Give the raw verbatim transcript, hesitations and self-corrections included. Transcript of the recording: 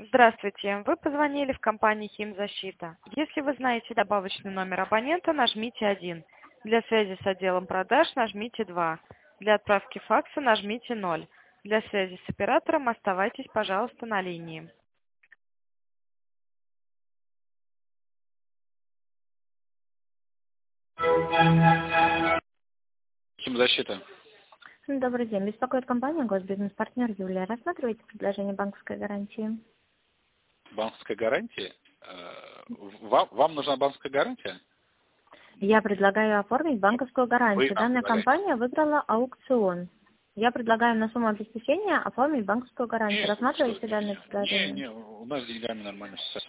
Здравствуйте. Вы позвонили в компанию «Химзащита». Если вы знаете добавочный номер абонента, нажмите один. Для связи с отделом продаж нажмите два. Для отправки факса нажмите ноль. Для связи с оператором оставайтесь, пожалуйста, на линии. Химзащита. Добрый день. Беспокоит компания «Госбизнес-партнер» Юлия. Рассматриваете предложение банковской гарантии? Банковская гарантия? Э, Вам, вам нужна банковская гарантия? Я предлагаю оформить банковскую Вы гарантию. нам Данная предлагаете? компания выиграла аукцион. Я предлагаю на сумму обеспечения оформить банковскую гарантию. Нет, что, Рассматриваете данное не, предложение? не, у нас с деньгами нормально все.